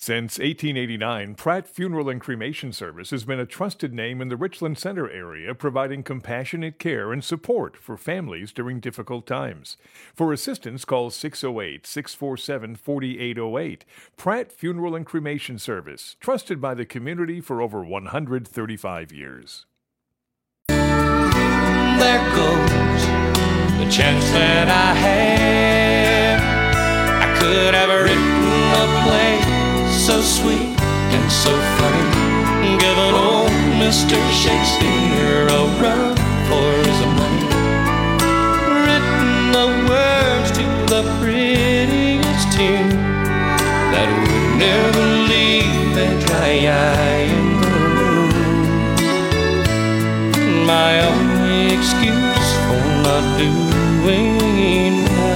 Since 1889, Pratt Funeral and Cremation Service has been a trusted name in the Richland Center area, providing compassionate care and support for families during difficult times. For assistance, call 608-647-4808. Pratt Funeral and Cremation Service, trusted by the community for over 135 years. There goes the chance that I had. I could have written a play so sweet and so funny, giving old Mr. Shakespeare a run for his money. Written the words to the prettiest tune that would never leave a dry eye in the room. My only excuse for not doing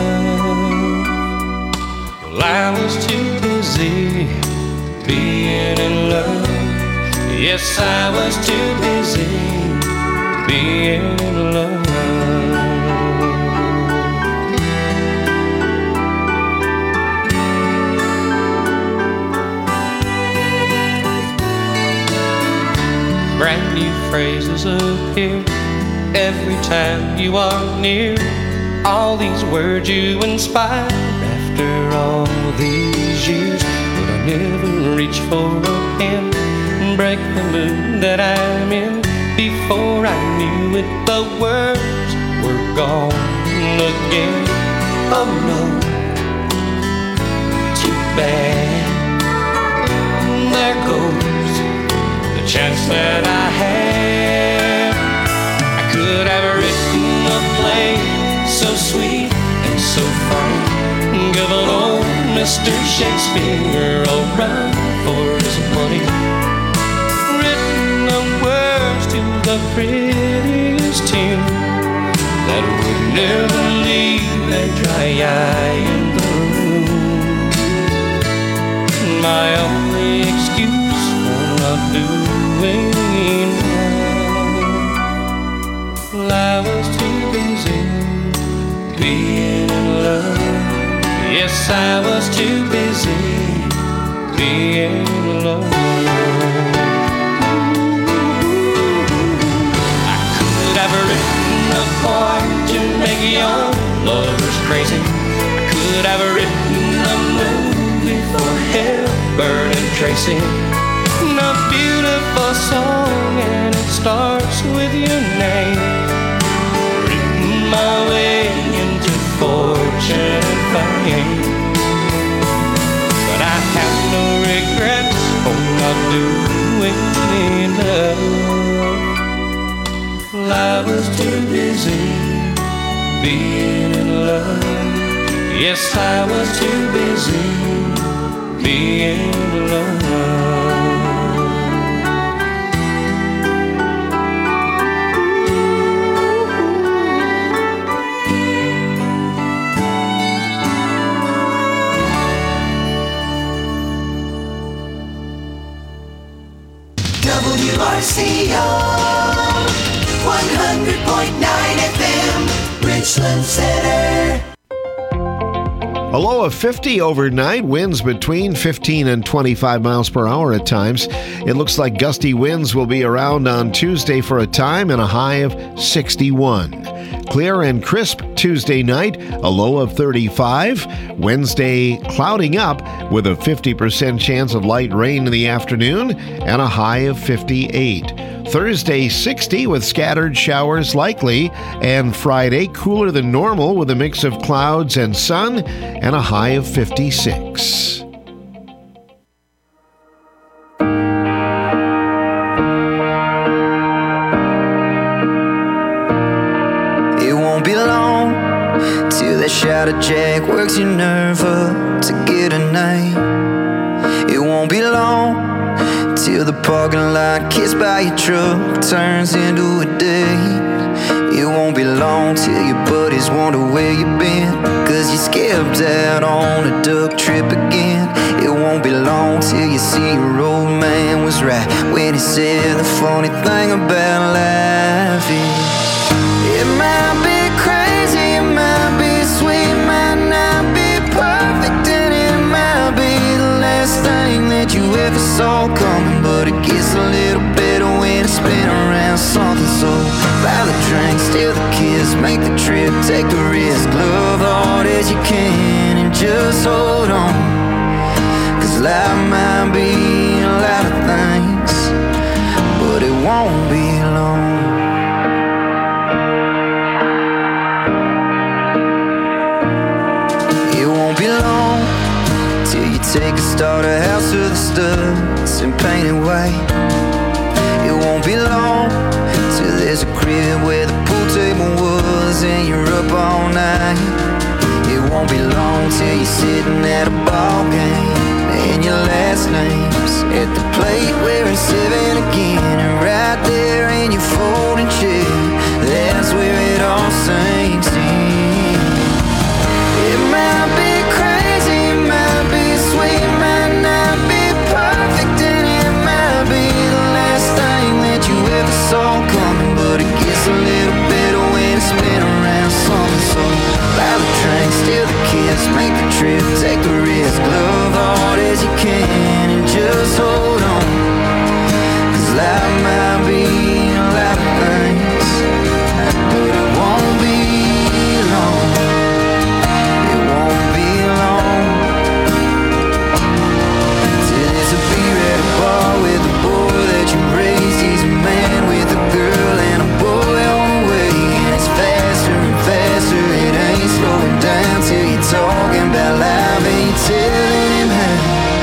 enough. Well, I was too busy being in love. Yes, I was too busy being in love. Brand new phrases appear every time you are near. All these words you inspire after all these years. Never reach for a pen and break the mood that I'm in. Before I knew it, the words were gone again. Oh no, too bad. There goes the chance that I had. I could have written a play so sweet and so funny, given old Mr. Shakespeare a run for his money. Written the words to the prettiest tune that would never leave a dry eye in the room. My only excuse for not doing enough. Well, I was too busy being in love. Yes, I was too busy being alone. I could have written a poem to make your lovers crazy. I could have written a movie for Hepburn and Tracy. A beautiful song and it starts with your name. Written my way into fortune and fame. But I have no regrets for not doing enough. Well, I was too busy being in love. Yes, I was too busy being in love. WRCO 100.9 FM, Richland Center. A low of 50 overnight, winds between 15 and 25 miles per hour at times. It looks like gusty winds will be around on Tuesday for a time and a high of 61. Clear and crisp Tuesday night, a low of 35. Wednesday clouding up with a 50% chance of light rain in the afternoon and a high of 58. Thursday 60 with scattered showers likely, and Friday cooler than normal with a mix of clouds and sun and a high of 56. Shadow Jack works your nerve up to get a night. It won't be long till the parking lot kissed by your truck turns into a date. It won't be long till your buddies wonder where you've been, 'cause you skipped out on a duck trip again. It won't be long till you see your old man was right when he said the funny thing about life is it might be crazy, it might be sweet, might not be perfect, and it might be the last thing that if it's all coming, but it gets a little better when it's spin around something. So buy the drink, steal the kiss, make the trip, take the risk, love hard as you can and just hold on. Cause life might be a lot of things, but it won't be long. It won't be long till you take a starter house to the studs and paint it white. It won't be long till there's a crib where the pool table was and you're up all night. It won't be long till you're sitting at a ball game and your last name's at the plate where it's 7 again. And right there in your folding chair, that's where it all sinks in. It might be crazy, it might be sweet, might not be perfect, and it might be the last thing that you ever saw coming, but it gets a little better when it's spin around something. So buy the drink, steal the kiss, make the trip, take the risk, love hard as you can and just hold on. Cause life might be a lot of things, but it won't be long. It won't be long till there's a beer at a bar with the boy that you raised. He's a man with a girl and a boy on the way, and it's faster and faster. It ain't slowing down till you're talking about life and you're telling him how.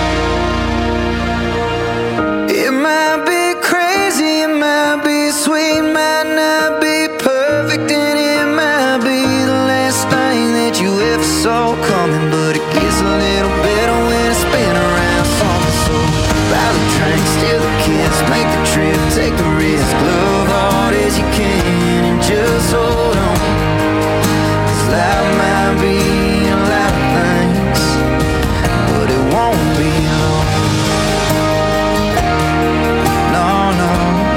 It might be crazy, it might be sweet, might not be perfect, and it might be the last thing that you ever saw coming, but it gets a little better when it's spin around something. So buy the drink, steal the kiss, make the trip, take the risk, love hard as you can and just hold on. Cause life might be a lot of things, but it won't be long. No, no,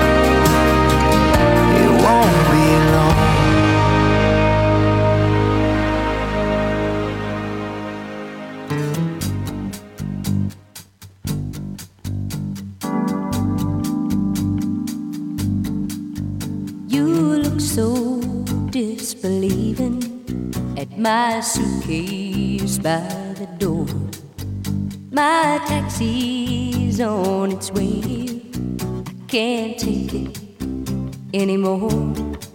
it won't be long. You look so disbelieving at my suitcase by the door. My taxi's on its way. I can't take it anymore.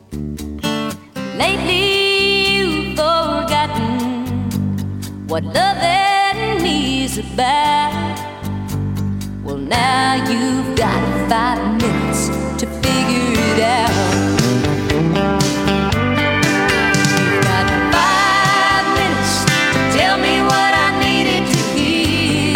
Lately you've forgotten what loving me's about. Well, now you've got 5 minutes to figure it out. You've got 5 minutes to tell me what I needed to hear.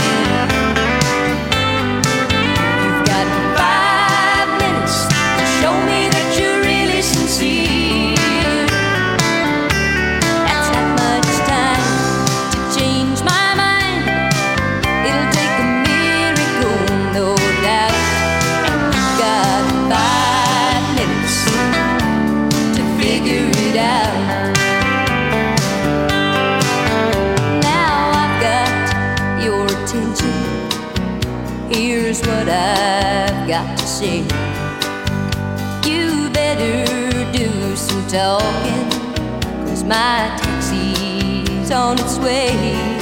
You've got 5 minutes to show me that you're really sincere. That's not much time to change my mind. It'll take a miracle, no doubt. And you've got 5 minutes to figure it out. Now I've got your attention. Here's what I've got to say. You better do some talking, 'cause my taxi's on its way.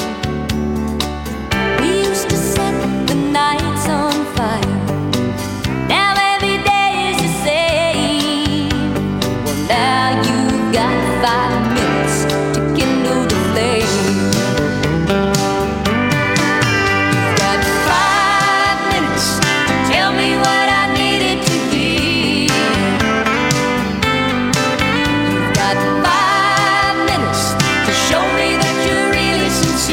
We used to set the nights on fire. Now every day is the same. Well, now you've got 5 minutes to kindle the flame. You've got 5 minutes to tell me what I needed to hear. You've got 5 minutes to show me that you're really sincere.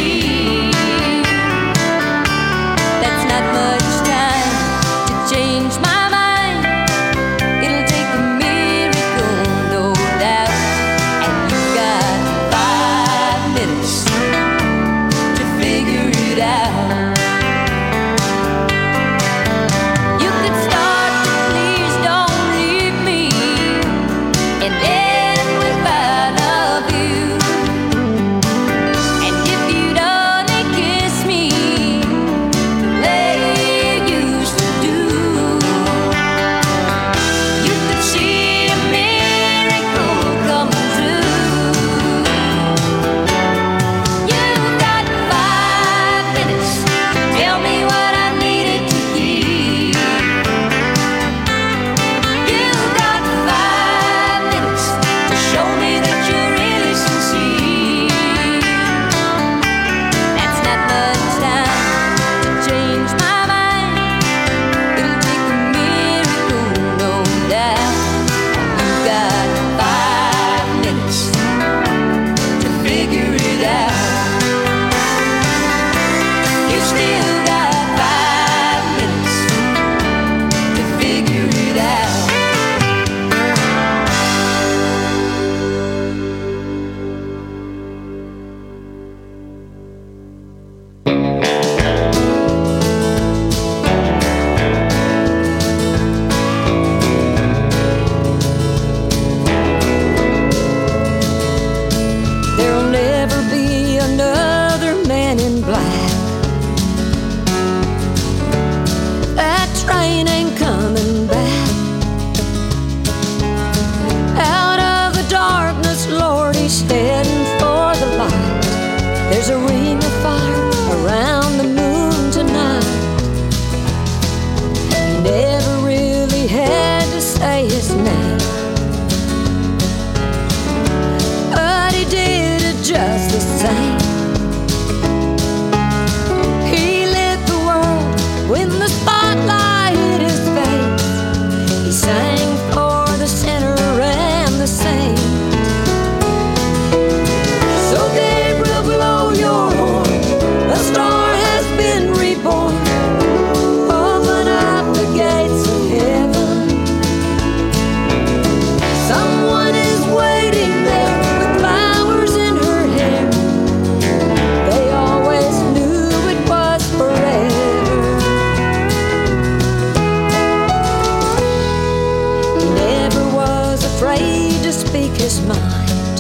mind.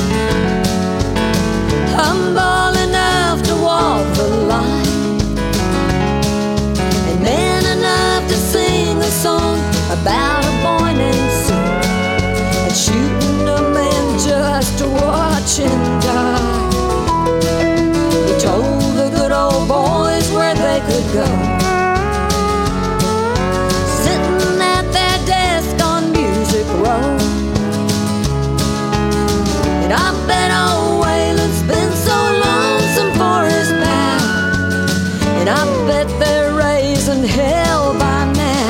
Humble enough to walk the line, and man enough to sing a song about a boy named Sue, and shooting a man just to watch him die. He told the good old boys where they could go, sitting at their desk on Music Row. And I bet old Waylon's been so lonesome for his pal, and I bet they're raising hell by now.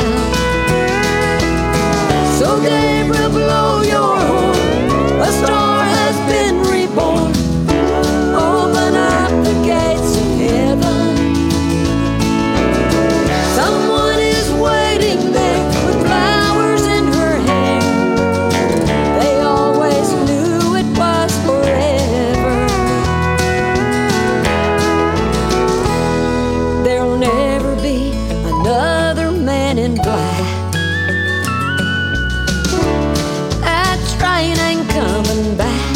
So Gabriel, blow your horn, a star has been reborn. Open up the gates of heaven. Someone is waiting there with flowers in her hair. They always knew it was forever. There'll never be another man in black. That train ain't coming back.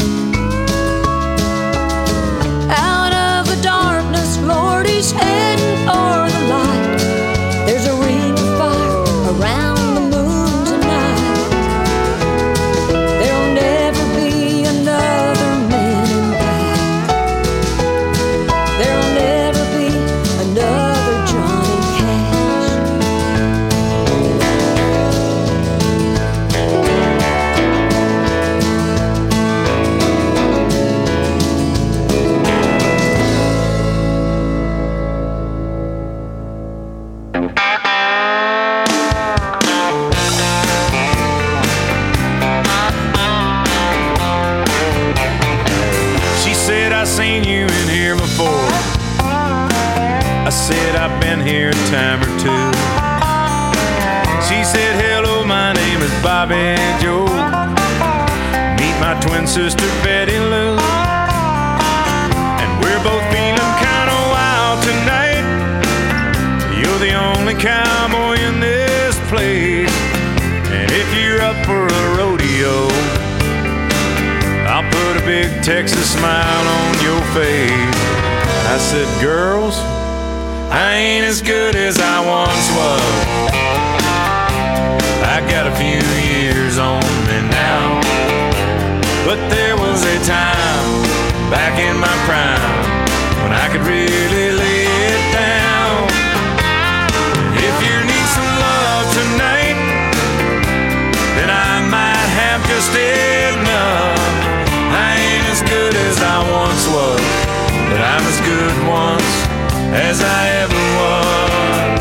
Out of the darkness, Lord, he's heading for the light. There's a ring of fire around the moon tonight. There'll never be another man in black. There'll never be another Johnny Cash. She said, I seen you in here before. I said, I've been here a time or two. She said, hello, my name is Bobby Joe. Meet my twin sister, Betty Lou. And we're both feeling kinda wild tonight. You're the only cowboy in this place. And if you're up for a rodeo, I'll put a big Texas smile on your face. I said, girls, I ain't as good as I once was. I got a few years on me now, but there was a time back in my prime when I could really lay it down. If you need some love tonight, then I might have just enough. I ain't as good as I once was, but I'm as good once as I ever was.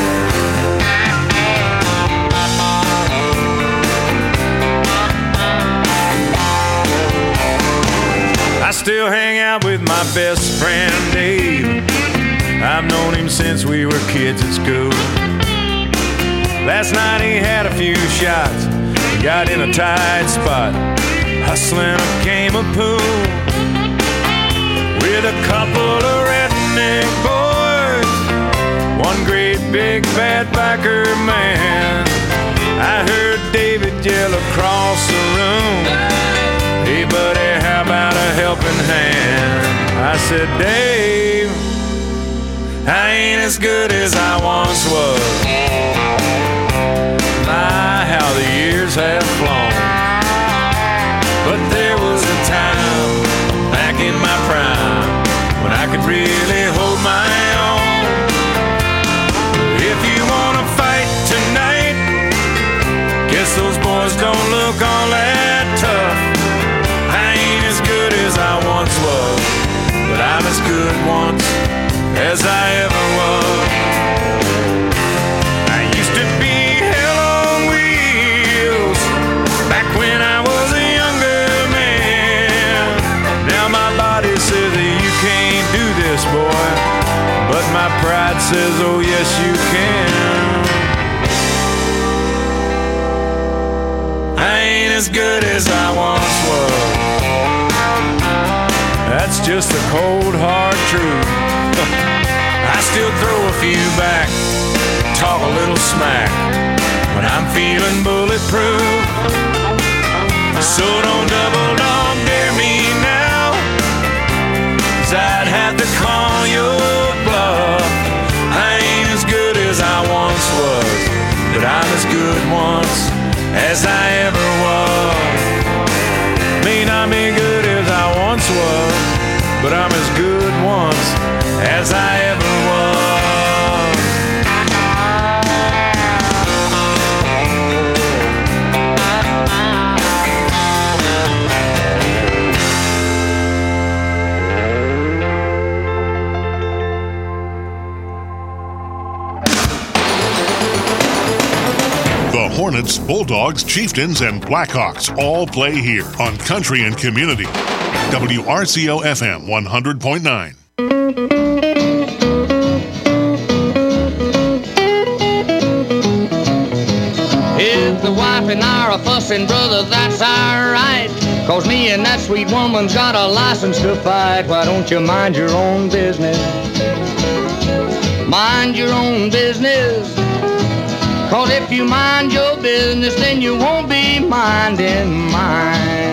I still hang out with my best friend Dave. I've known him since we were kids at school. Last night he had a few shots, got in a tight spot, hustling a game of pool with a couple of redneck boys, one great big bad biker man. I heard David yell across the room, hey buddy, how about a helping hand? I said, Dave, I ain't as good as I once was. My, how the years have flown. But there was a time back in my prime when I could really hold my own. If you wanna fight tonight, guess those boys don't look all that tough. I ain't as good as I once was, but I'm as good once as I ever was. I used to be hell on wheels back when I was a younger man. Now my body says that you can't do this, boy, but my pride says, oh yes you can. I ain't as good as I once was. That's just the cold hard truth. I still throw a few back, talk a little smack when I'm feeling bulletproof. So don't double dog dare me now, 'cause I'd have to call your bluff. I ain't as good as I once was, but I'm as good once as I ever was. May not be good as I once was, but I'm as good once as I ever was. The Hornets, Bulldogs, Chieftains, and Blackhawks all play here on Country and Community. WRCO FM 100.9. If the wife and I are a fussing, brother, that's alright. 'Cause me and that sweet woman's got a license to fight. Why don't you mind your own business? Mind your own business. 'Cause if you mind your business, then you won't be minding mine.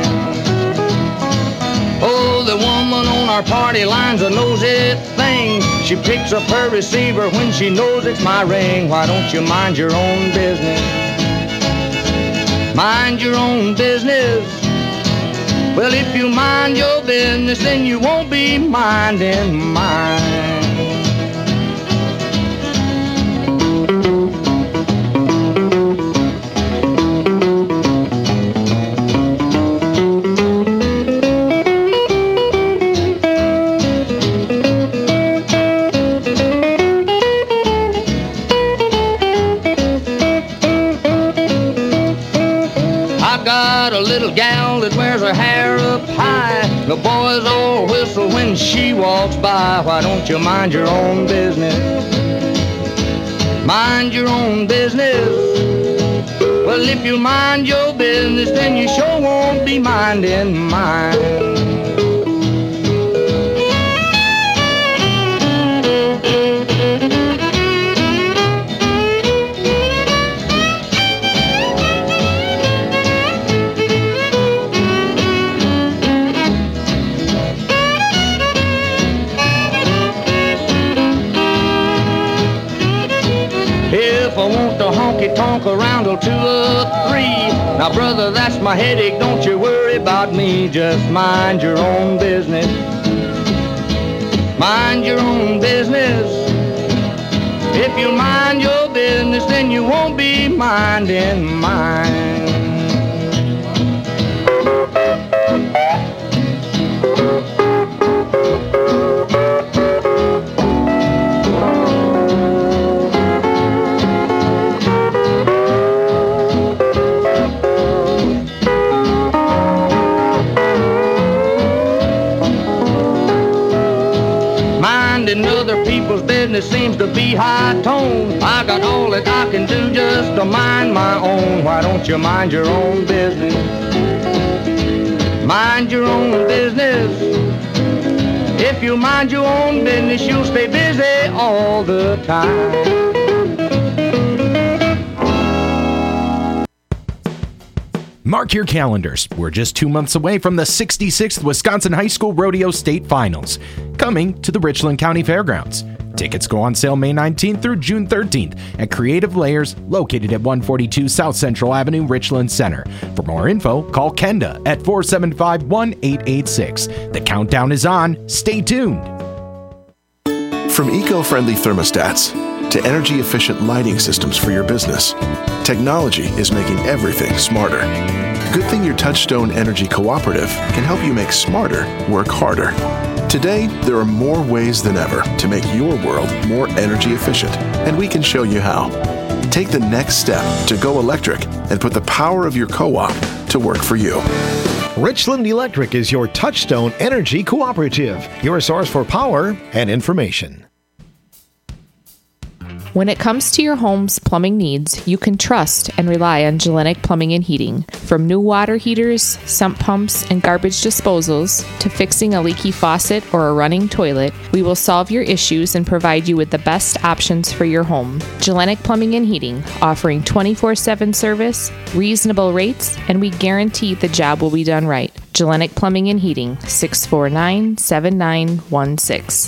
Oh, the woman on our party line's a nosy thing. She picks up her receiver when she knows it's my ring. Why don't you mind your own business? Mind your own business. Well, if you mind your business, then you won't be minding mine. Gal that wears her hair up high. The boys all whistle when she walks by. Why don't you mind your own business? Mind your own business. Well, if you mind your business, then you sure won't be minding mine. Tonk around till 2 or 3. Now, brother, that's my headache. Don't you worry about me. Just mind your own business. Mind your own business. If you mind your business, then you won't be minding mine. Business seems to be high tone. I got all that I can do just to mind my own. Why don't you mind your own business? Mind your own business. If you mind your own business, you'll stay busy all the time. Mark your calendars. We're just 2 months away from the 66th Wisconsin High School Rodeo State Finals, coming to the Richland County Fairgrounds. Tickets go on sale May 19th through June 13th at Creative Layers, located at 142 South Central Avenue, Richland Center. For more info, call Kenda at 475-1886. The countdown is on. Stay tuned. From eco-friendly thermostats to energy-efficient lighting systems for your business, technology is making everything smarter. Good thing your Touchstone Energy Cooperative can help you make smarter work harder. Today, there are more ways than ever to make your world more energy efficient, and we can show you how. Take the next step to go electric and put the power of your co-op to work for you. Richland Electric is your Touchstone Energy Cooperative, your source for power and information. When it comes to your home's plumbing needs, you can trust and rely on Gellenic Plumbing and Heating. From new water heaters, sump pumps, and garbage disposals to fixing a leaky faucet or a running toilet, we will solve your issues and provide you with the best options for your home. Gellenic Plumbing and Heating, offering 24/7 service, reasonable rates, and we guarantee the job will be done right. Gellenic Plumbing and Heating, 649-7916.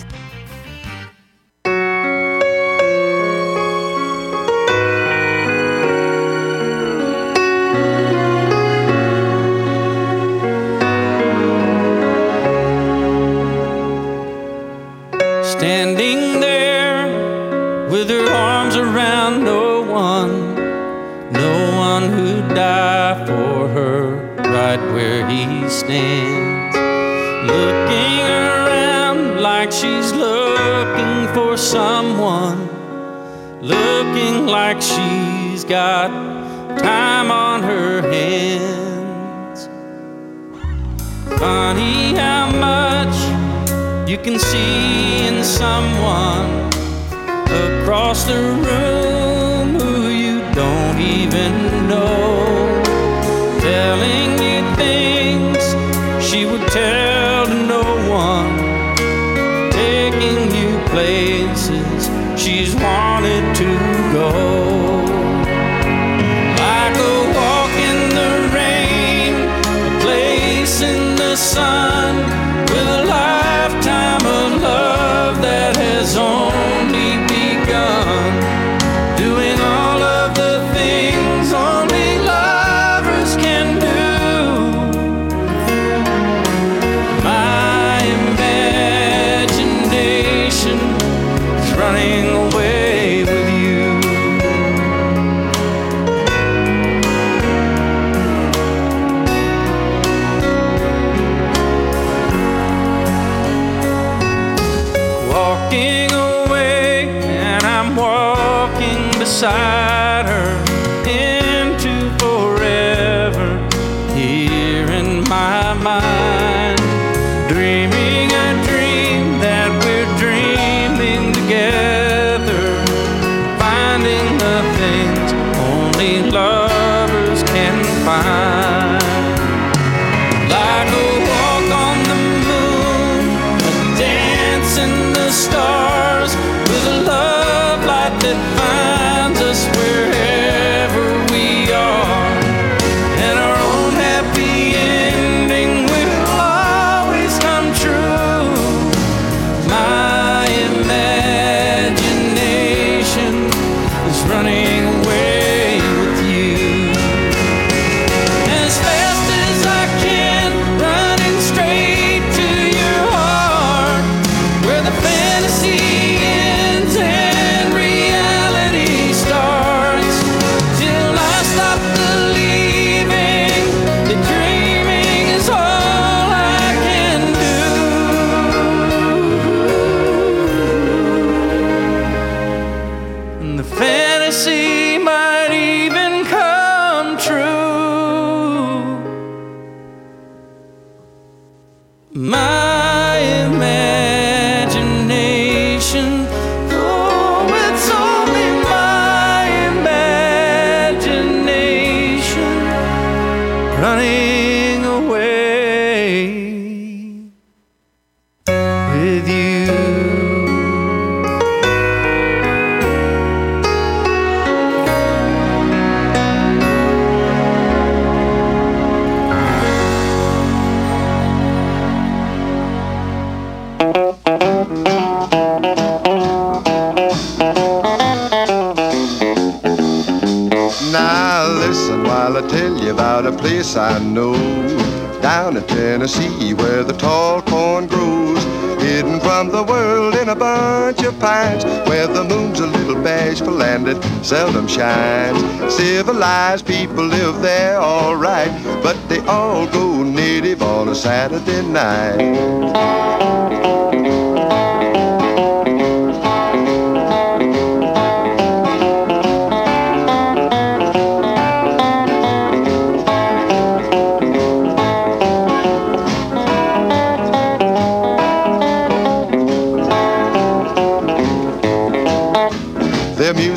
Standing there with her arms around no one who'd die for her right where he stands. Looking around like she's looking for someone, looking like she's got time on her hands. Funny how much you can see in someone across the room who you don't even know, telling you things she would tell to no one, taking you places she's wanted to go. Like a walk in the rain, a place in the sun, with a lifetime of love that has only begun, doing all of the things only lovers can do. My imagination is running away with you. Walking away, and I'm walking beside her into forever, here in my mind, dreaming a dream that we're dreaming together, finding the things only lovers can find. Like a walk on the moon, a dance in the stars, with a love light that finds us wherever we are, and our own happy ending will always come true. My imagination is running away with you. As fast as I can, running straight to your heart, where the fantasy ends and reality starts, till I stop believing that dreaming is all I can do. And the fantasy might even come true. My imagination, oh, it's only my imagination running away with you. Now listen while I tell you about a place I know, down in Tennessee where the tall corn grows, hidden from the world in a bunch of pines, where the moon's a little bashful and it seldom shines. Civilized people live there all right, but they all go native on a Saturday night.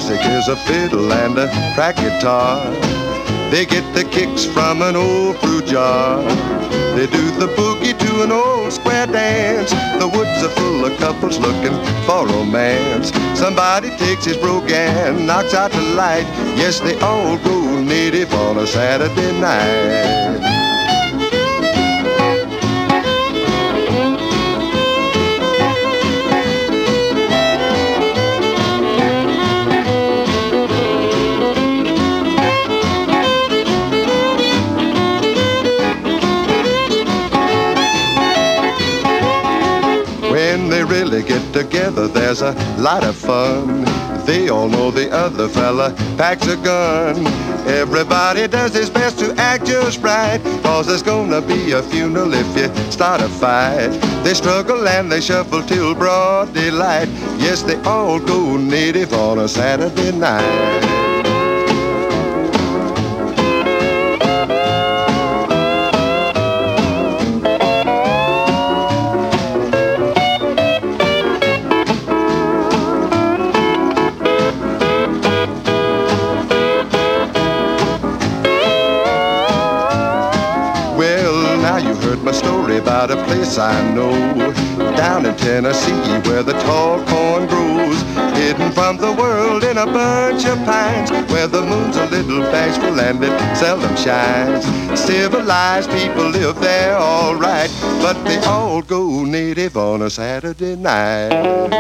basic is a fiddle and a crack guitar. They get the kicks from an old fruit jar. They do the boogie to an old square dance. The woods are full of couples looking for romance. Somebody takes his brogan, knocks out the light. Yes, they all go native on a Saturday night. Really get together, there's a lot of fun. They all know the other fella packs a gun. Everybody does his best to act just right, 'cause there's gonna be a funeral if you start a fight. They struggle and they shuffle till broad daylight. Yes, they all go native on a Saturday night. About a place I know down in Tennessee where the tall corn grows, hidden from the world in a bunch of pines, where the moon's a little bashful and it seldom shines. Civilized people live there all right, but they all go native on a Saturday night.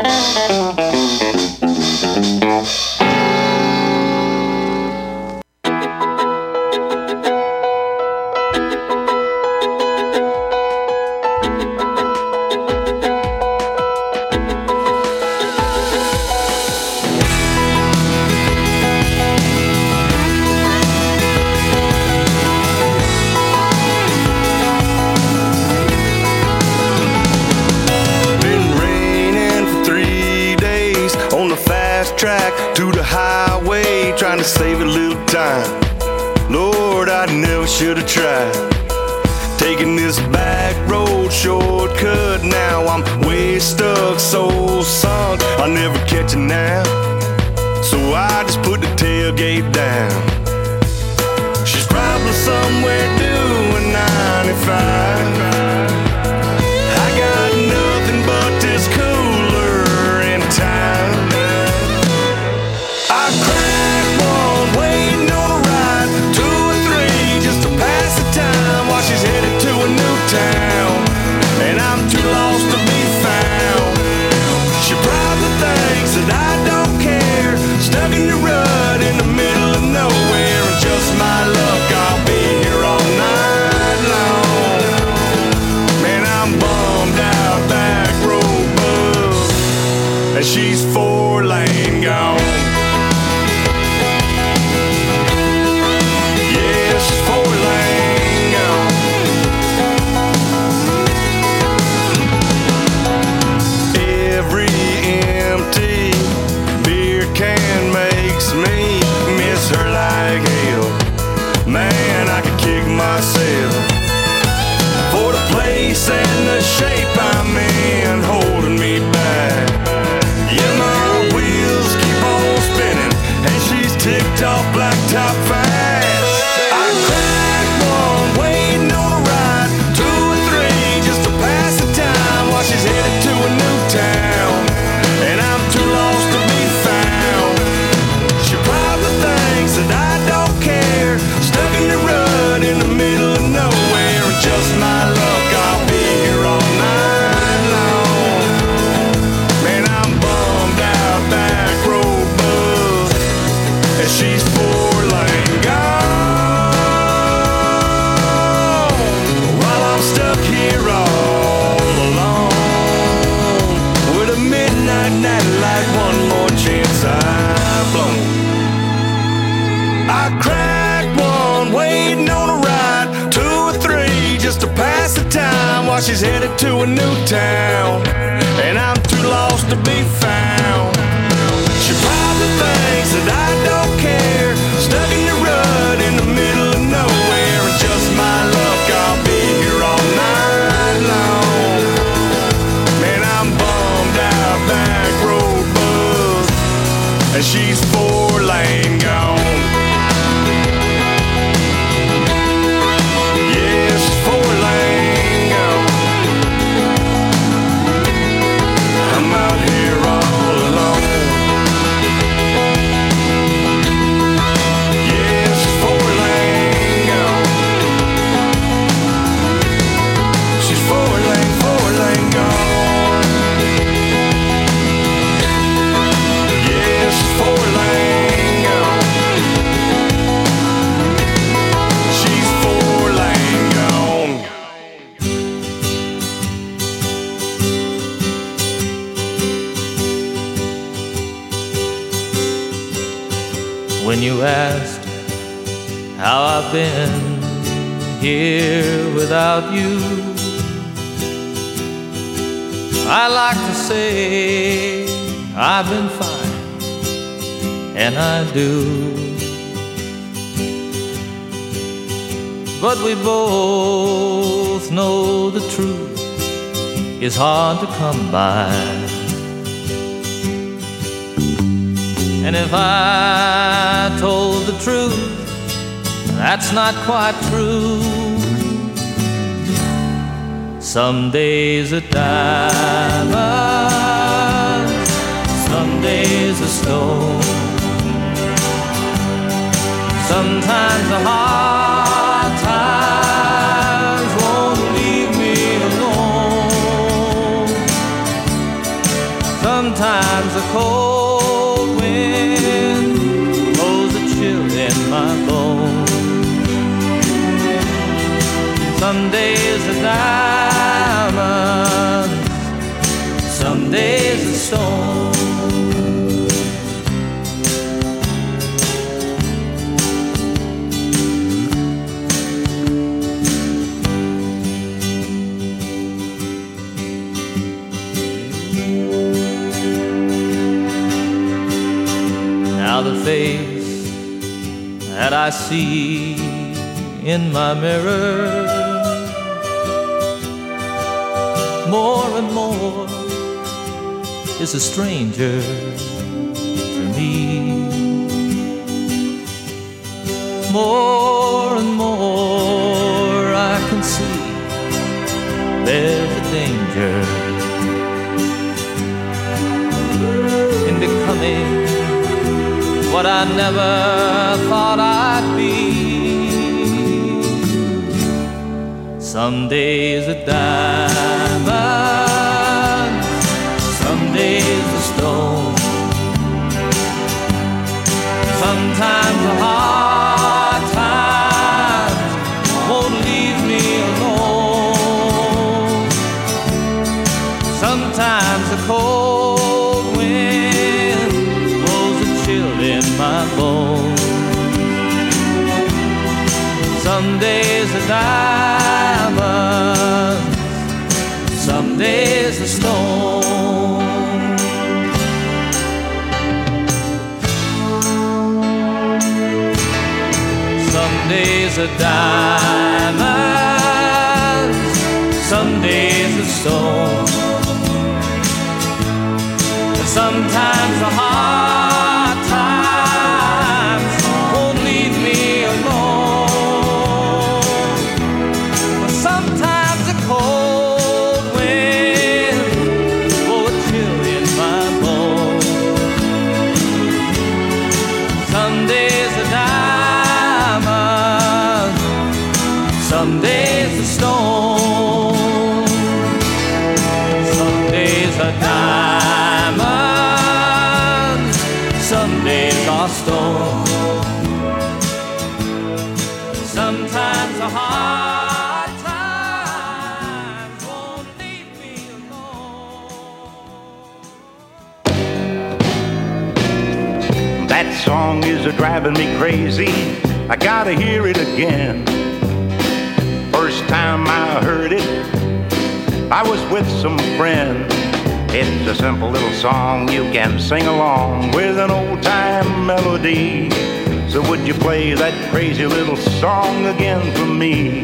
Track to the highway, trying to save a little time. Lord, I never should have tried taking this back road shortcut. Now I'm way stuck, soul sunk, I'll never catch it now. So I just put the tailgate down. She's probably somewhere doing 95. I got nothing but this cooler in time. I cracked one, waiting on a ride, 2 or 3, just to pass the time while she's headed to a new town, and I'm too lost to be found. She probably thinks that I don't care, stuck in the rut in the middle of nowhere, and just my luck, I'll be here all night long. Man, I'm bummed out, back road bug, and she's 4-lane gone. Myself for the place and the shape I'm in, holding me back. Yeah, my wheels keep on spinning, and she's ticked off blacktop fast. I cracked one, waiting on a ride, 2 or 3, just to pass the time while she's headed to a new town, and I'm too lost to be found. She probably thinks that I don't care, stuck in the rut in the middle of nowhere, and just my luck, I'll be here all night long. Man, I'm bummed out, back road bug, and she's 4-lane gone, while I'm stuck here all alone, with a midnight night like one more chance I've blown. I cracked one, waiting on a ride, 2 or 3, just to pass the time while she's headed to a new town, and I'm too lost to be found. She probably thinks that I don't care, stuck in the rut in the middle of nowhere, and just my luck, I'll be here all night long. Man, I'm bummed out, back road bug, and she's 4 lane gone. Yes, 4-lane gone. I'm out here all alone. Yes, 4-lane gone. She's 4-lane gone. Yes, 4-lane gone. She's 4-lane gone. When you asked how I've been here without you, I like to say I've been fine, and I do. But we both know the truth is hard to come by. And if I told the truth, that's not quite true. Some days a diamond, some days a stone. Sometimes the hard times won't leave me alone. Sometimes the cold wind blows a chill in my bones. Some days a diamond, some days a stone. Now the face that I see in my mirror, more and more is a stranger to me. More and more I can see there's a danger in becoming what I never thought I'd be. Some days a diamond, some days a stone. Sometimes the hard times won't leave me alone. Sometimes the cold wind blows a chill in my bones. Some days a diamond, some days a stone. Some days a diamond, some days a stone. Sometimes the hard times won't leave me alone. But sometimes the cold wind blows a chill in my bones. Some days a diamond, some days a stone. Some days a diamond, some days are stone. Sometimes the hard times won't leave me alone. That song is a-driving me crazy. I gotta hear it again. First time I heard it, I was with some friends. It's a simple little song you can sing along with an old-time melody. So would you play that crazy little song again for me?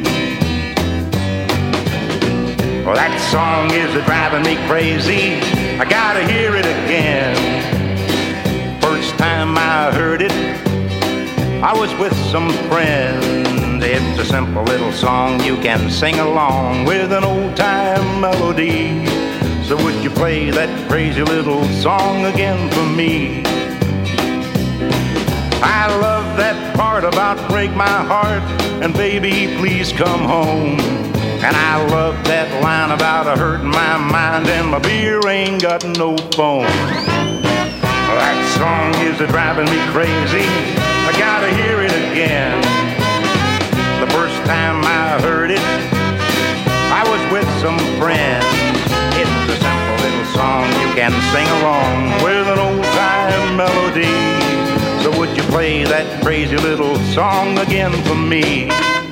Well, that song is driving me crazy. I gotta hear it again. First time I heard it, was with some friends. It's a simple little song you can sing along with an old-time melody. So would you play that crazy little song again for me? I love that part about break my heart and baby please come home. And I love that line about a hurting my mind and my beer ain't got no foam. That song is driving me crazy, I gotta hear it again. The first time I heard it, I was with some friends. It's a simple little song you can sing along with an old-time melody. So would you play that crazy little song again for me?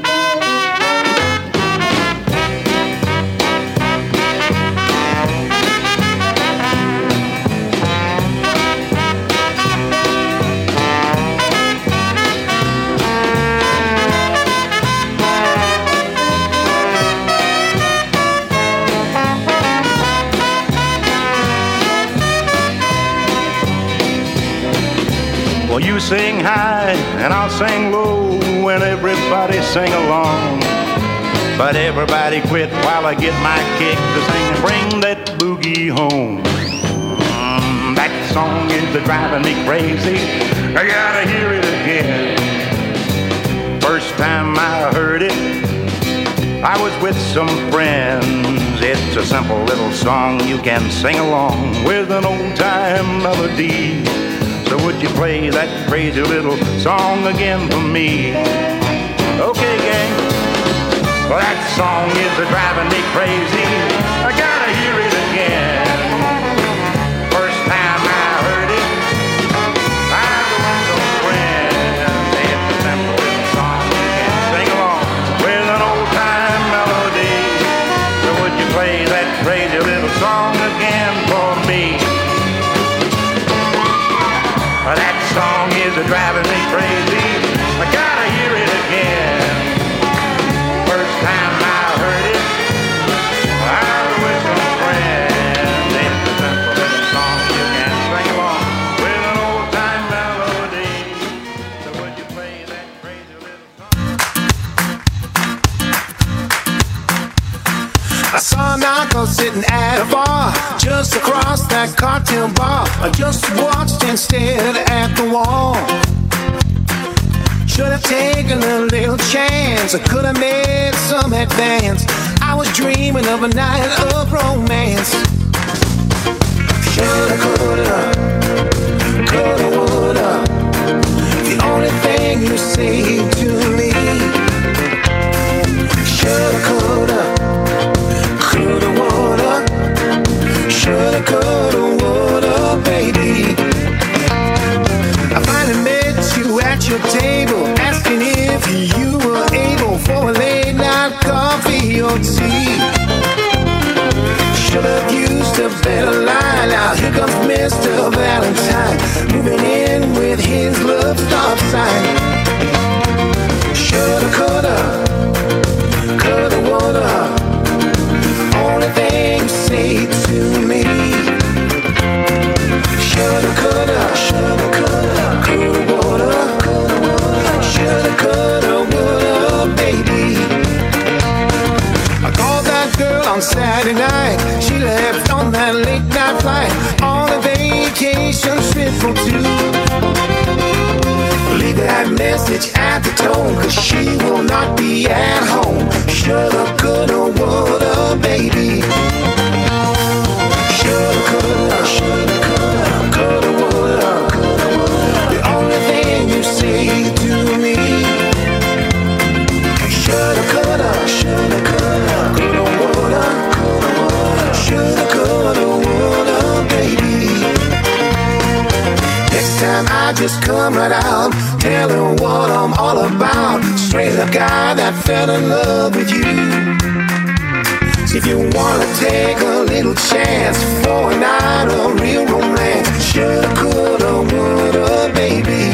Well, you sing high and I'll sing low and everybody sing along. But everybody quit while I get my kick to sing and bring that boogie home. That song is driving me crazy, I gotta hear it again. First time I heard it, I was with some friends. It's a simple little song you can sing along with an old-time melody. So would you play that crazy little song again for me? Okay, gang. Well, that song is driving me crazy, I gotta hear it again. First time I heard it, I was with some friends. It's a simple little song you can sing along with an old-time melody. So would you play that crazy little song again for me? That song is driving me crazy, I gotta hear it again. First time I heard it, I was with some friends. It's a simple little song you can sing along with an old-time melody. So would you play that crazy little I saw a narco sitting at a bar just across that cocktail bar. I just watched and stared at the wall. Should have taken a little chance, I could have made some advance. I was dreaming of a night of romance. Shoulda, coulda, coulda, woulda. The only thing you say to me. Shoulda, coulda, coulda, woulda. Shoulda, coulda, woulda, baby. I finally met you at your table, asking if you were able for a late night coffee or tea. Should've used a better line. Now here comes Mr. Valentine, moving in with his love stop sign. Shoulda, coulda, coulda, woulda. Only thing you say to me. Shoulda, coulda, shoulda, coulda, coulda, woulda, coulda, woulda. Shoulda, coulda, woulda, baby. I called that girl on Saturday night. She left on that late night flight on a vacation trip for two. Leave that message at the tone, 'cause she will not be at home. Shoulda, coulda, woulda, baby. Shoulda, coulda, shoulda, coulda, coulda, woulda. The only thing you say to me. Shoulda, coulda, shoulda, coulda, coulda, woulda, coulda, woulda. Shoulda, coulda, woulda, baby. Next time I just come right out, tell her what I'm all about. Straight up guy that fell in love with you. See if you wanna take a little chance for a night of real romance. Shoulda, coulda, woulda, baby.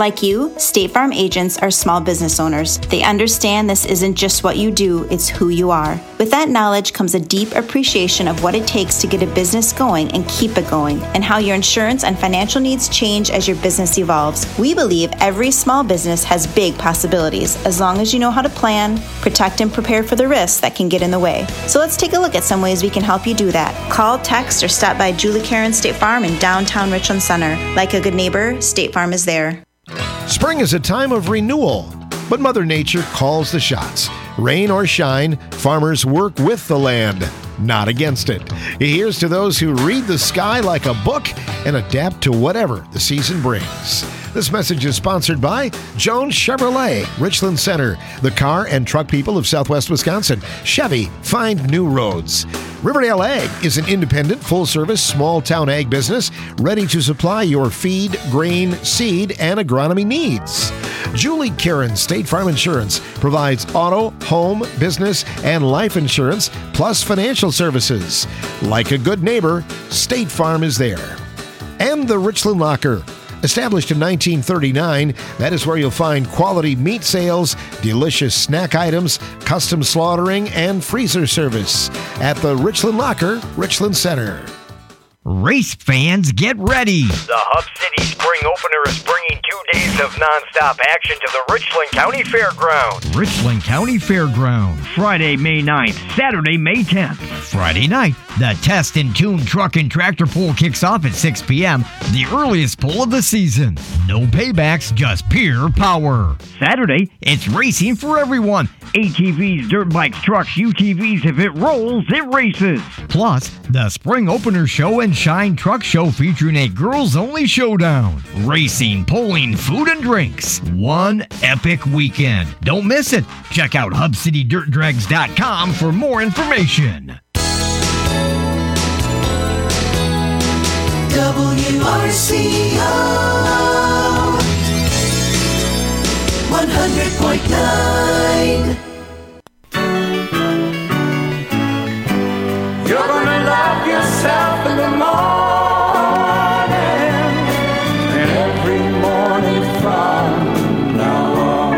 Like you, State Farm agents are small business owners. They understand this isn't just what you do, it's who you are. With that knowledge comes a deep appreciation of what it takes to get a business going and keep it going, and how your insurance and financial needs change as your business evolves. We believe every small business has big possibilities, as long as you know how to plan, protect, and prepare for the risks that can get in the way. So let's take a look at some ways we can help you do that. Call, text, or stop by Julie Karen State Farm in downtown Richland Center. Like a good neighbor, State Farm is there. Spring is a time of renewal, but Mother Nature calls the shots. Rain or shine, farmers work with the land, not against it. Here's to those who read the sky like a book and adapt to whatever the season brings. This message is sponsored by Jones Chevrolet, Richland Center, the car and truck people of Southwest Wisconsin. Chevy, find new roads. Riverdale Ag is an independent, full-service, small-town ag business ready to supply your feed, grain, seed, and agronomy needs. Julie Karen State Farm Insurance provides auto, home, business, and life insurance, plus financial services. Like a good neighbor, State Farm is there. And the Richland Locker. Established in 1939, that is where you'll find quality meat sales, delicious snack items, custom slaughtering, and freezer service at the Richland Locker, Richland Center. Race fans, get ready! The Hub City Spring Opener is bringing 2 days of nonstop action to the Richland County Fairgrounds. Richland County Fairgrounds, Friday, May 9th, Saturday, May 10th. Friday night, the Test and Tune Truck and Tractor Pull kicks off at 6 p.m., the earliest pull of the season. No paybacks, just pure power. Saturday, it's racing for everyone. ATVs, dirt bikes, trucks, UTVs, if it rolls, it races. Plus, the Spring Opener Show and Shine Truck Show featuring a girls-only showdown. Racing, pulling, food, and drinks. One epic weekend. Don't miss it. Check out HubCityDirtDrags.com for more information. WRCO 100.9. You're gonna love yourself in the morning, and every morning from now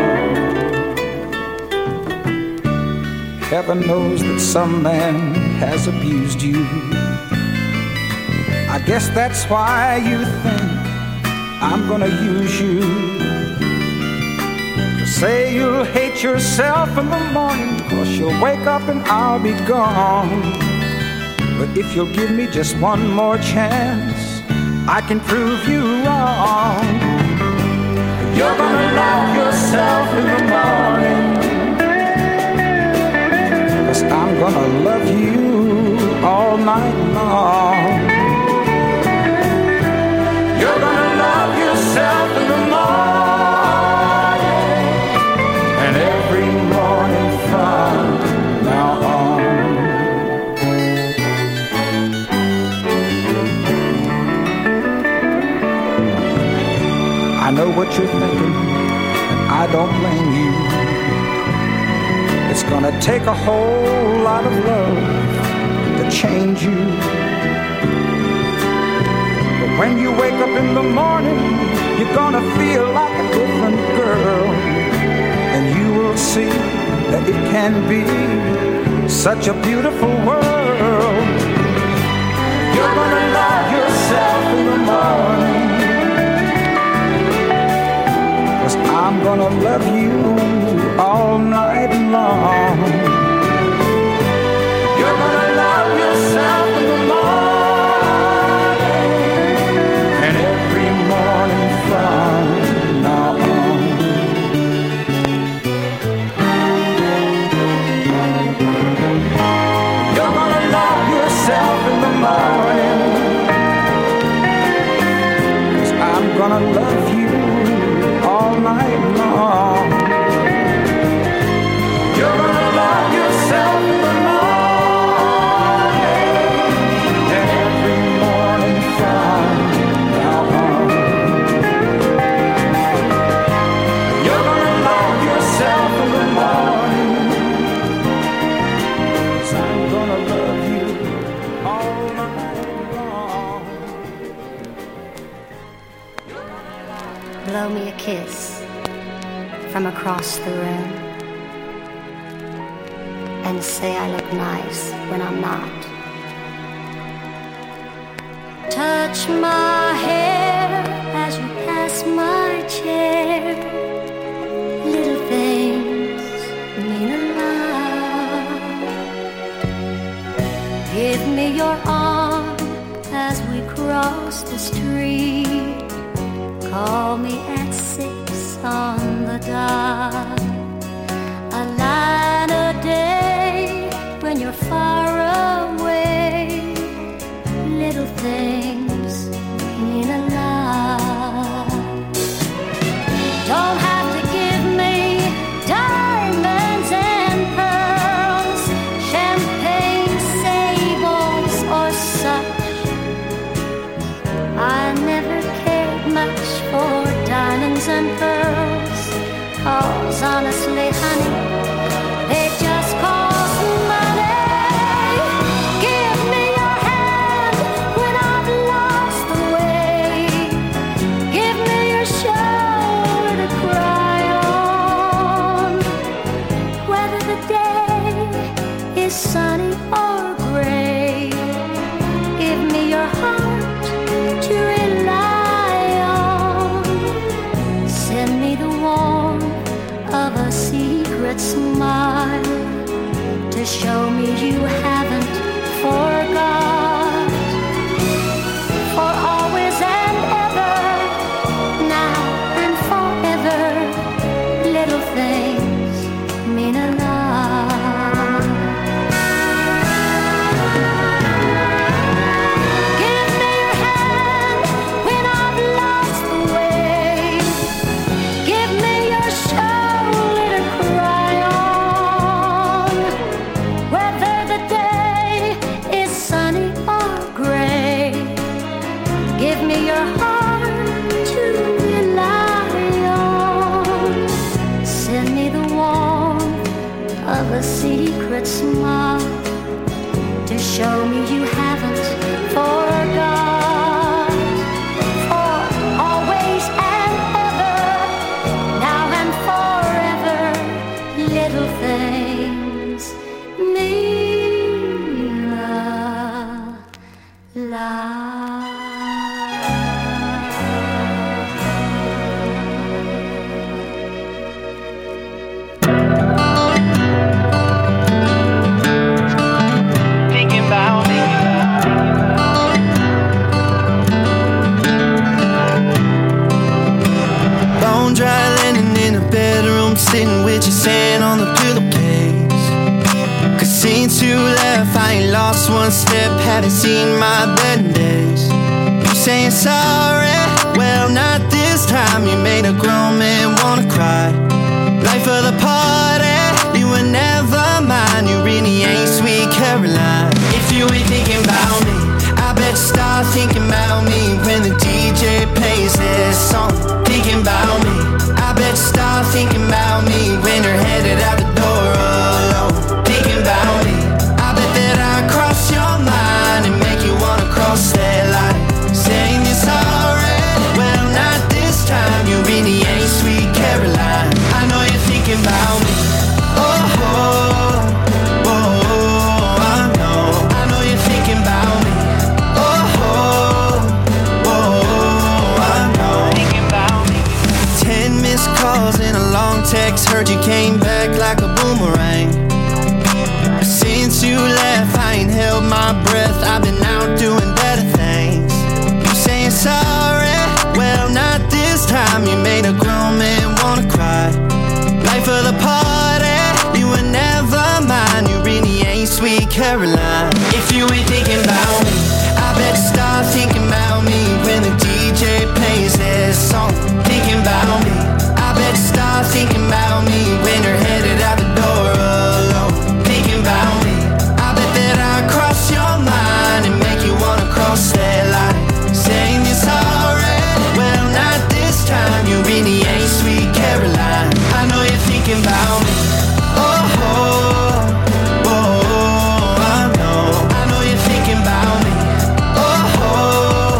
on. Heaven knows that some man has abused you. I guess that's why you think I'm gonna use you. To say you'll hate yourself in the morning, 'cause you'll wake up and I'll be gone. But if you'll give me just one more chance, I can prove you wrong. You're gonna love yourself in the morning, 'cause I'm gonna love you all night long. You're gonna love yourself in the morning, and every morning from now on. I know what you're thinking, and I don't blame you. It's gonna take a whole lot of love to change you. But when you wake up in the morning, you're gonna feel like a different girl, and you will see that it can be such a beautiful world. You're gonna love yourself in the morning, 'cause I'm gonna love you all night long. You're gonna love yourself in the morning, and every morning from now on. You're gonna love yourself in the morning, 'cause I'm gonna love you all night long. You're gonna love kiss from across the room and say I look nice when I'm not. Touch my hair as you pass my chair. Little things mean a lot. Give me your arm as we cross the street. Call me at 6 on the dot. A line a day when you're far away. Little things mean a lot. Don't have to give me diamonds and pearls, champagne, sables, or such. I never cared much for diamonds and pearls, 'cause honestly, honey, they just cost money. Give me your hand when I've lost the way. Give me your shoulder to cry on. Whether the day is sunny or gray, give me your heart to rely on. Send me the warmth of a secret smile to show me you haven't forgot. For always and ever, now and forever, little things mean a lot. Give me your hand when I've lost the way. Give me your shoulder to cry on. Whether the day is sunny or gray, give me your heart to rely on. Send me the warmth of a secret smile to show me you haven't forgot. For always and ever, now and forever, little things mean a lot. Thinking about Bone dry linen in a bedroom, sitting with your sand on the pillowcase. 'Cause since you left, I ain't lost one step, haven't seen my better days. You saying sorry? Well, not this time. You made a grown man wanna cry. Life of the party, you were never mine. You really ain't sweet Caroline. If you ain't thinking about me, I bet you start thinking about me when the DJ plays this song. Thinking about me, I bet you start thinking about me when you're headed out the door alone. Thinking about me, I bet that I cross your mind and make you wanna cross that line. Saying you're sorry, well, not this time. You really ain't sweet Caroline. I know you're thinking about me. Oh, oh, oh, I know you're thinking about me. Oh, oh, oh, I know. Thinking about me. 10 missed calls and a long text. Heard you came back like a boomerang. Since you left, I ain't held my breath. I've been out doing better things. You saying sorry? Well, not this time. You made a grown man wanna cry. Life of the party, you were never mine. You really ain't sweet Caroline. If you ain't thinking about me, I bet you start thinking about me when the DJ plays this song. Thinking about me, I bet you start thinking about me when you're headed out the door alone. Thinking about me, I bet that I cross your mind and make you wanna cross that line. Saying you're sorry, well, not this time. You really ain't sweet Caroline. I know you're thinking about me. Oh, oh, oh, I know you're thinking about me. Oh, oh,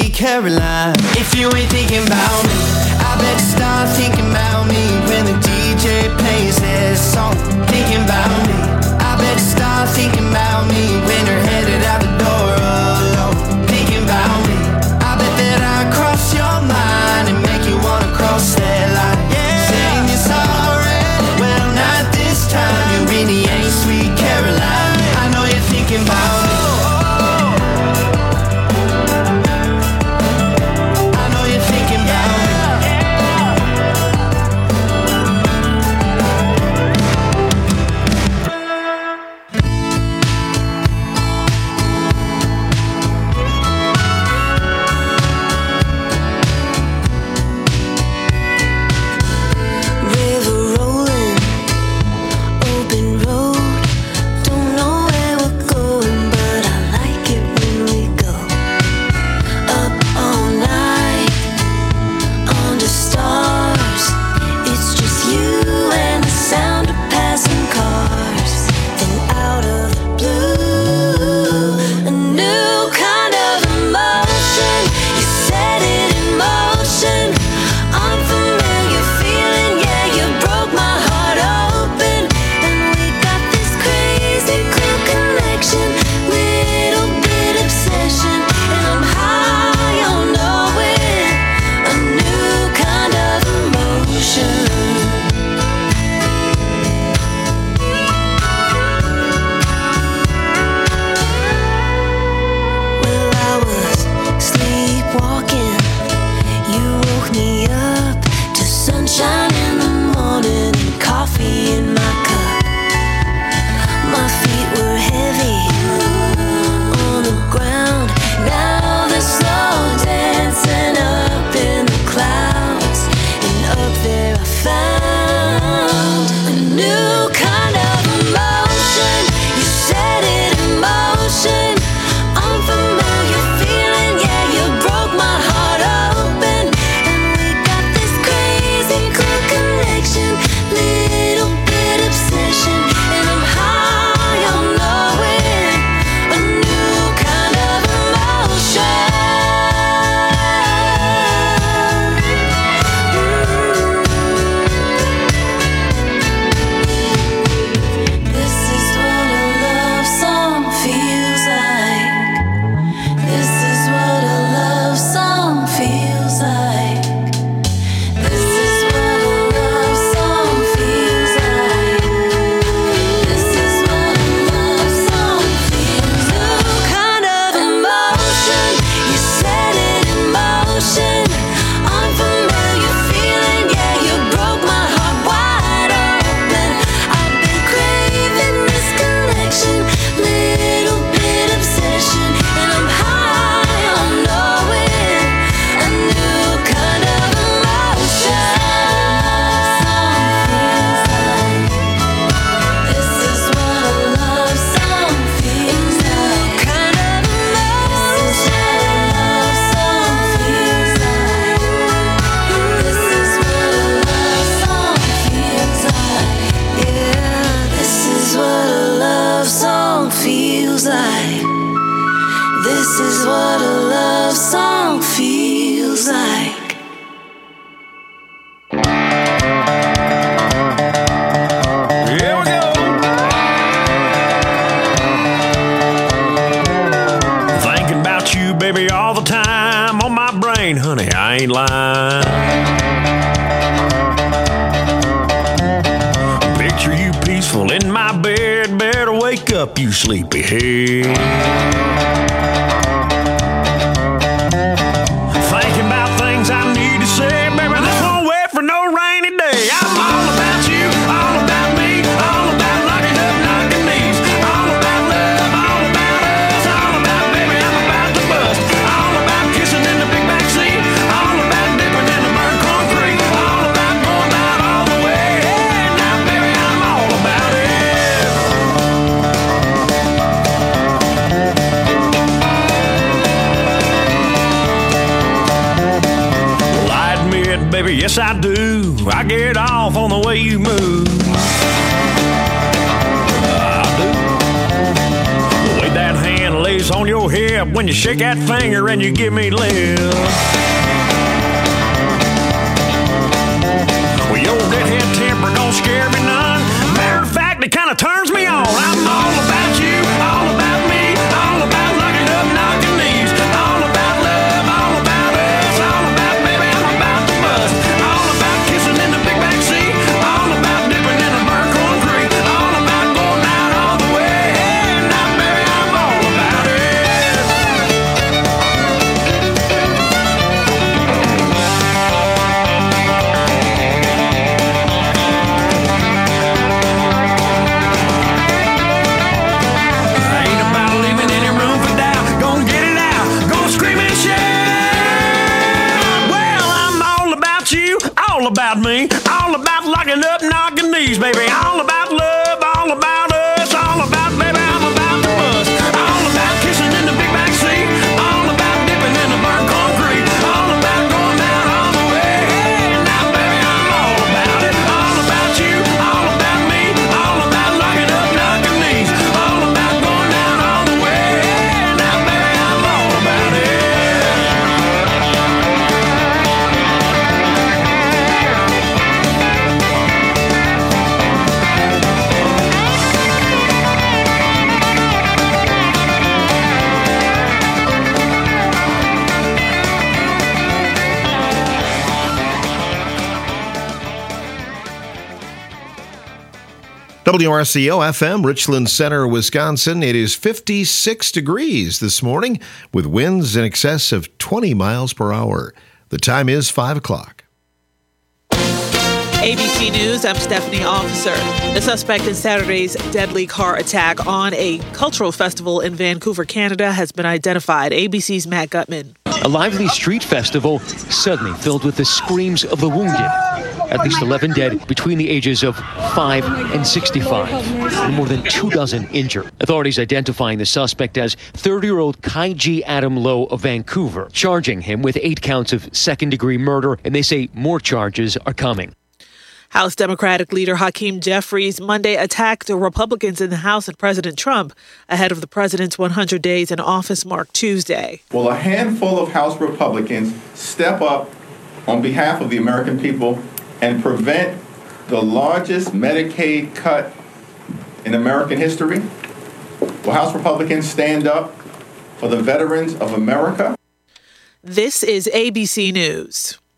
Sweet Caroline. If you ain't thinking about me, I better start thinking about me when the DJ plays his song. Thinking about me, I better start thinking about me when you're headed out the door alone. Thinking about me, I bet that I cross your mind and make you wanna cross that line. Saying you're sorry, well not this time. You really ain't Sweet Caroline. I know you're thinking about me. Honey, I ain't lying. Picture you peaceful in my bed. Better wake up, you sleepyhead. Thinking about things I need to say. Baby, this won't wait for no rainy day. I'm all about you, all about me, all about knocking up knocking knees. All about love, all about us. All about, baby, I'm about to bust. All about kissing in the big back seat. All about dipping in the burnt concrete. All about going out all the way. Hey, now, baby, I'm all about it. Well, I admit, baby, yes I do. I get off on the way you move. I do. The way that hand lays on your hip when you shake that finger and you give me lip. Well, your redhead temper don't scare me none. Matter of fact, it kind of turns me on. I'm all about you, all about me, all about locking up, knocking knees, all about love, all about us, all about baby, I'm about to bust, all about kissing in the big back seat, all about dipping in the burnt corn creek, all about going out all the way. Hey, now baby, I'm all about it. Ain't about leaving any room for doubt. Gonna get it out, gonna scream and shout. Well, I'm all about you, all about me, all about locking up, knocking knees, baby. All about love, all about us, all about baby, I'm about to bust. All about kissing in the big back seat, all about dipping in the burnt concrete, all about going out all the way. Hey, now baby, I'm all about it. All about you, all about me, all about locking up, knocking knees, all about going out all the way. Hey, now baby, I'm all about it. WRCO FM, Richland Center, Wisconsin. It is 56 degrees this morning with winds in excess of 20 miles per hour. The time is 5 o'clock. ABC News, I'm Stephanie Officer. The suspect in Saturday's deadly car attack on a cultural festival in Vancouver, Canada, has been identified. ABC's Matt Gutman. A lively street festival suddenly filled with the screams of the wounded. At least 11 dead between the ages of 5 and 65, and more than 24 injured. Authorities identifying the suspect as 30-year-old Kai G. Adam Lowe of Vancouver, charging him with 8 counts of second-degree murder, and they say more charges are coming. House Democratic leader Hakeem Jeffries Monday attacked the Republicans in the House and President Trump ahead of the president's 100 days in office mark Tuesday. Will a handful of House Republicans step up on behalf of the American people and prevent the largest Medicaid cut in American history? Will House Republicans stand up for the veterans of America? This is ABC News.